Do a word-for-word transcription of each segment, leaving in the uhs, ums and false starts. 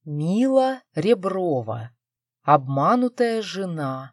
Мила Реброва. Обманутая жена.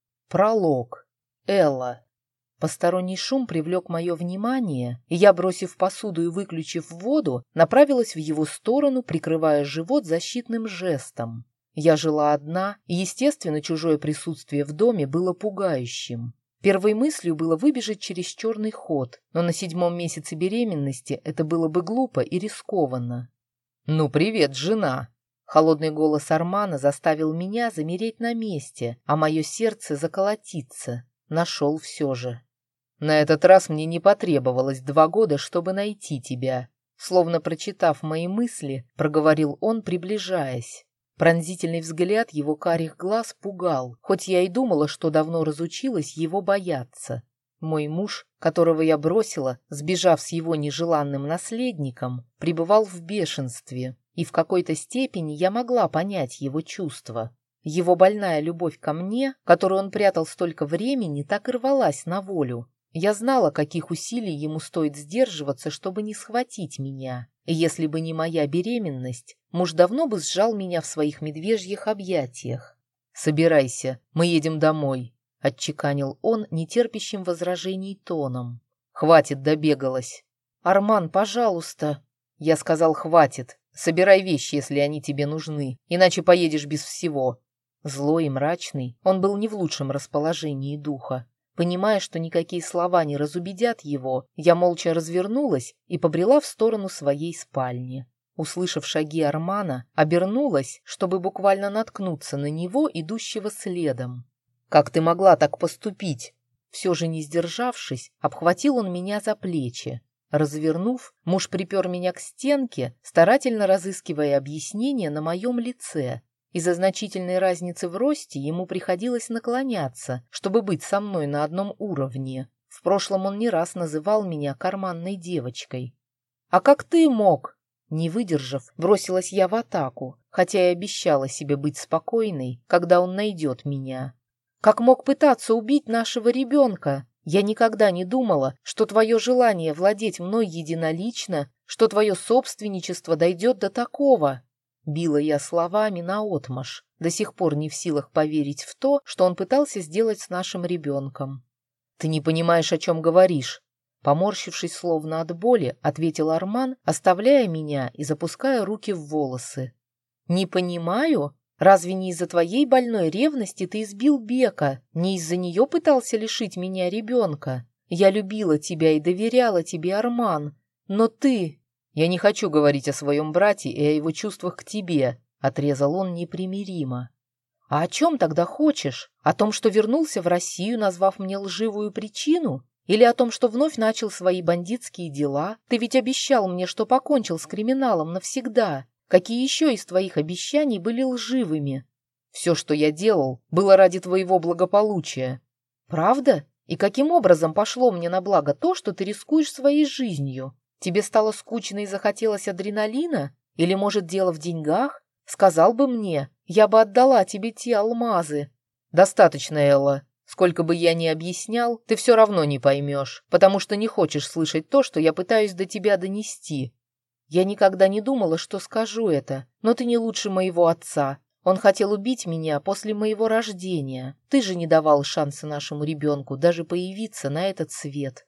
Пролог. Элла. Посторонний шум привлек мое внимание, и я, бросив посуду и выключив воду, направилась в его сторону, прикрывая живот защитным жестом. Я жила одна, и, естественно, чужое присутствие в доме было пугающим. Первой мыслью было выбежать через черный ход, но на седьмом месяце беременности это было бы глупо и рискованно. «Ну, привет, жена!» Холодный голос Армана заставил меня замереть на месте, а мое сердце заколотиться. Нашел все же. «На этот раз мне не потребовалось два года, чтобы найти тебя», словно прочитав мои мысли, проговорил он, приближаясь. Пронзительный взгляд его карих глаз пугал, хоть я и думала, что давно разучилась его бояться. Мой муж, которого я бросила, сбежав с его нежеланным наследником, пребывал в бешенстве, и в какой-то степени я могла понять его чувства. Его больная любовь ко мне, которую он прятал столько времени, так и рвалась на волю. Я знала, каких усилий ему стоит сдерживаться, чтобы не схватить меня. И если бы не моя беременность, муж давно бы сжал меня в своих медвежьих объятиях. «Собирайся, мы едем домой», — отчеканил он нетерпящим возражений тоном. «Хватит, добегалась». «Арман, пожалуйста». Я сказал: «Хватит. Собирай вещи, если они тебе нужны, иначе поедешь без всего». Злой и мрачный, он был не в лучшем расположении духа. Понимая, что никакие слова не разубедят его, я молча развернулась и побрела в сторону своей спальни. Услышав шаги Армана, обернулась, чтобы буквально наткнуться на него, идущего следом. «Как ты могла так поступить?» Все же не сдержавшись, обхватил он меня за плечи. Развернув, муж припер меня к стенке, старательно разыскивая объяснение на моем лице. Из-за значительной разницы в росте ему приходилось наклоняться, чтобы быть со мной на одном уровне. В прошлом он не раз называл меня карманной девочкой. «А как ты мог?» Не выдержав, бросилась я в атаку, хотя и обещала себе быть спокойной, когда он найдет меня. «Как мог пытаться убить нашего ребенка? Я никогда не думала, что твое желание владеть мной единолично, что твое собственничество дойдет до такого». Била я словами наотмашь, до сих пор не в силах поверить в то, что он пытался сделать с нашим ребенком. «Ты не понимаешь, о чем говоришь», — поморщившись словно от боли, ответил Арман, оставляя меня и запуская руки в волосы. «Не понимаю? Разве не из-за твоей больной ревности ты избил Бека? Не из-за нее пытался лишить меня ребенка? Я любила тебя и доверяла тебе, Арман, но ты...» «Я не хочу говорить о своем брате и о его чувствах к тебе», — отрезал он непримиримо. «А о чем тогда хочешь? О том, что вернулся в Россию, назвав мне лживую причину? Или о том, что вновь начал свои бандитские дела? Ты ведь обещал мне, что покончил с криминалом навсегда. Какие еще из твоих обещаний были лживыми?» «Все, что я делал, было ради твоего благополучия». «Правда? И каким образом пошло мне на благо то, что ты рискуешь своей жизнью? Тебе стало скучно и захотелось адреналина? Или, может, дело в деньгах? Сказал бы мне, я бы отдала тебе те алмазы». «Достаточно, Элла. Сколько бы я ни объяснял, ты все равно не поймешь, потому что не хочешь слышать то, что я пытаюсь до тебя донести». «Я никогда не думала, что скажу это, но ты не лучше моего отца. Он хотел убить меня после моего рождения. Ты же не давал шанса нашему ребенку даже появиться на этот свет».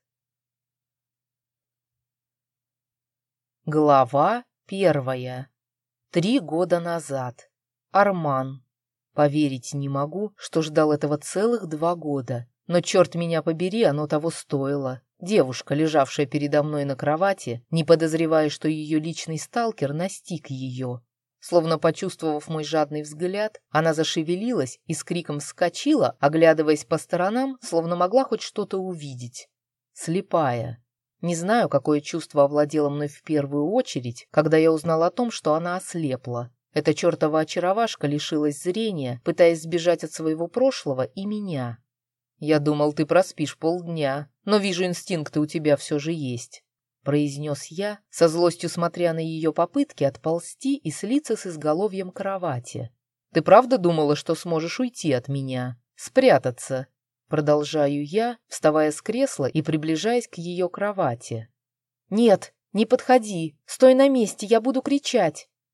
Глава первая. Три года назад. Арман. Поверить не могу, что ждал этого целых два года. Но, черт меня побери, оно того стоило. Девушка, лежавшая передо мной на кровати, не подозревая, что ее личный сталкер настиг ее. Словно почувствовав мой жадный взгляд, она зашевелилась и с криком вскочила, оглядываясь по сторонам, словно могла хоть что-то увидеть. Слепая. Не знаю, какое чувство овладело мной в первую очередь, когда я узнал о том, что она ослепла. Эта чертова очаровашка лишилась зрения, пытаясь сбежать от своего прошлого и меня. «Я думал, ты проспишь полдня, но вижу, инстинкты у тебя все же есть», — произнес я, со злостью смотря на ее попытки отползти и слиться с изголовьем кровати. «Ты правда думала, что сможешь уйти от меня? Спрятаться?» Продолжаю я, вставая с кресла и приближаясь к ее кровати. «Нет, не подходи, стой на месте, я буду кричать».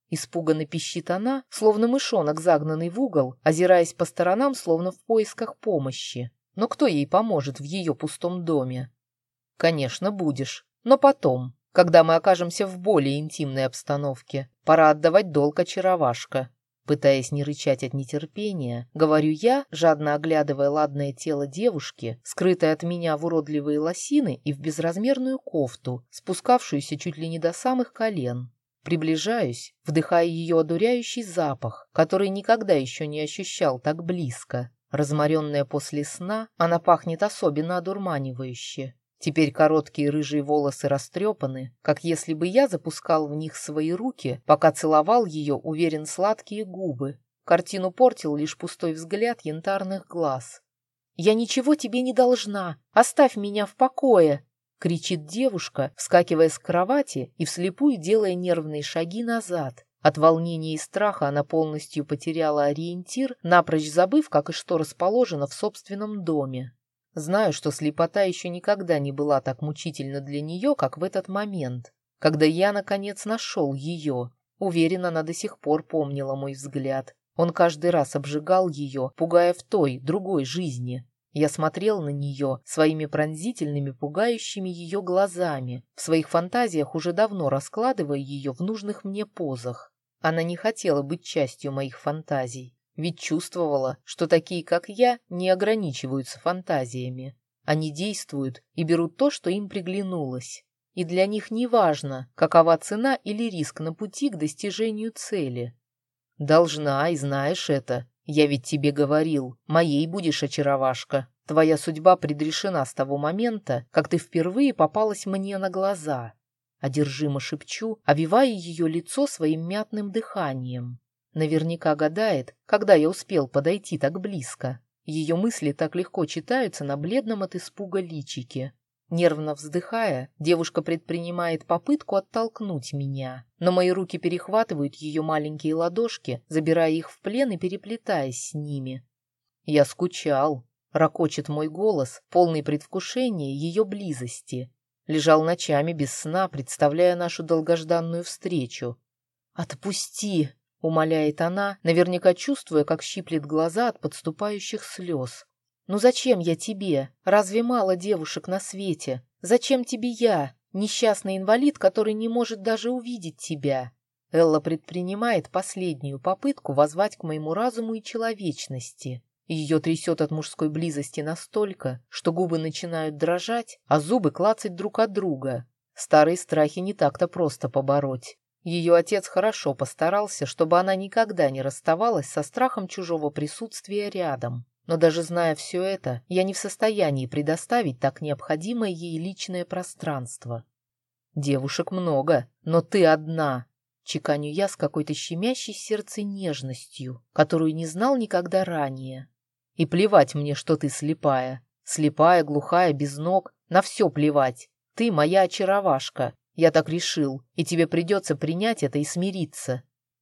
Испуганно пищит она, словно мышонок, загнанный в угол, озираясь по сторонам, словно в поисках помощи. Но кто ей поможет в ее пустом доме? Конечно, будешь, но потом, когда мы окажемся в более интимной обстановке. Пора отдавать долг, очаровашка. Пытаясь не рычать от нетерпения, говорю я, жадно оглядывая ладное тело девушки, скрытое от меня в уродливые лосины и в безразмерную кофту, спускавшуюся чуть ли не до самых колен. Приближаюсь, вдыхая ее одуряющий запах, который никогда еще не ощущал так близко. Разморенная после сна, она пахнет особенно одурманивающе. Теперь короткие рыжие волосы растрепаны, как если бы я запускал в них свои руки, пока целовал ее, уверен, сладкие губы. Картину портил лишь пустой взгляд янтарных глаз. «Я ничего тебе не должна! Оставь меня в покое!» — кричит девушка, вскакивая с кровати и вслепую делая нервные шаги назад. От волнения и страха она полностью потеряла ориентир, напрочь забыв, как и что расположено в собственном доме. Знаю, что слепота еще никогда не была так мучительна для нее, как в этот момент, когда я, наконец, нашел ее. Уверена, она до сих пор помнила мой взгляд. Он каждый раз обжигал ее, пугая в той, другой жизни. Я смотрел на нее своими пронзительными, пугающими ее глазами, в своих фантазиях уже давно раскладывая ее в нужных мне позах. Она не хотела быть частью моих фантазий. Ведь чувствовала, что такие, как я, не ограничиваются фантазиями. Они действуют и берут то, что им приглянулось. И для них не важно, какова цена или риск на пути к достижению цели. Должна, и знаешь это. Я ведь тебе говорил, моей будешь, очаровашка. Твоя судьба предрешена с того момента, как ты впервые попалась мне на глаза. Одержимо шепчу, овивая ее лицо своим мятным дыханием. Наверняка гадает, когда я успел подойти так близко. Ее мысли так легко читаются на бледном от испуга личике. Нервно вздыхая, девушка предпринимает попытку оттолкнуть меня, но мои руки перехватывают ее маленькие ладошки, забирая их в плен и переплетаясь с ними. «Я скучал», — ракочет мой голос, полный предвкушения ее близости. Лежал ночами без сна, представляя нашу долгожданную встречу. «Отпусти!» — умоляет она, наверняка чувствуя, как щиплет глаза от подступающих слез. «Ну зачем я тебе? Разве мало девушек на свете? Зачем тебе я, несчастный инвалид, который не может даже увидеть тебя?» Элла предпринимает последнюю попытку воззвать к моему разуму и человечности. Ее трясет от мужской близости настолько, что губы начинают дрожать, а зубы клацать друг от друга. Старые страхи не так-то просто побороть. Ее отец хорошо постарался, чтобы она никогда не расставалась со страхом чужого присутствия рядом. Но даже зная все это, я не в состоянии предоставить так необходимое ей личное пространство. «Девушек много, но ты одна», — чеканю я с какой-то щемящей сердце нежностью, которую не знал никогда ранее. «И плевать мне, что ты слепая. Слепая, глухая, без ног. На все плевать. Ты моя очаровашка. Я так решил, и тебе придется принять это и смириться».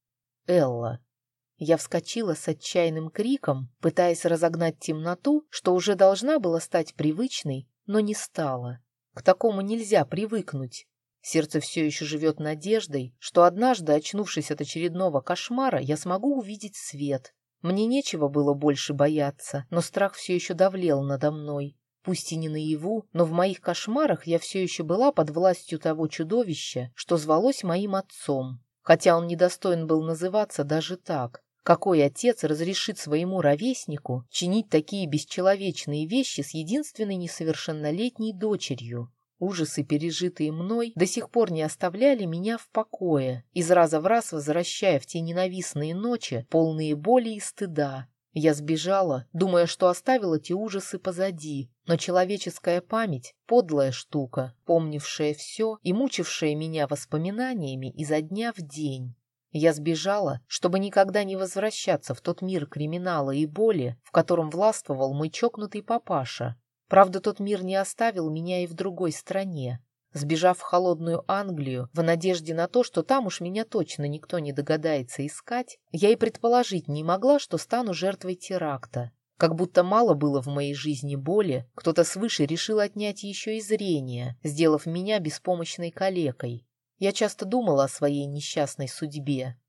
Элла. Я вскочила с отчаянным криком, пытаясь разогнать темноту, что уже должна была стать привычной, но не стала. К такому нельзя привыкнуть. Сердце все еще живет надеждой, что однажды, очнувшись от очередного кошмара, я смогу увидеть свет. Мне нечего было больше бояться, но страх все еще давлел надо мной. Пусть и не наяву, но в моих кошмарах я все еще была под властью того чудовища, что звалось моим отцом. Хотя он недостоин был называться даже так. Какой отец разрешит своему ровеснику чинить такие бесчеловечные вещи с единственной несовершеннолетней дочерью? Ужасы, пережитые мной, до сих пор не оставляли меня в покое, из раза в раз возвращая в те ненавистные ночи, полные боли и стыда. Я сбежала, думая, что оставила те ужасы позади, но человеческая память — подлая штука, помнившая все и мучившая меня воспоминаниями изо дня в день. Я сбежала, чтобы никогда не возвращаться в тот мир криминала и боли, в котором властвовал мой чокнутый папаша. Правда, тот мир не оставил меня и в другой стране. Сбежав в холодную Англию, в надежде на то, что там уж меня точно никто не догадается искать, я и предположить не могла, что стану жертвой теракта. Как будто мало было в моей жизни боли, кто-то свыше решил отнять еще и зрение, сделав меня беспомощной калекой. Я часто думала о своей несчастной судьбе.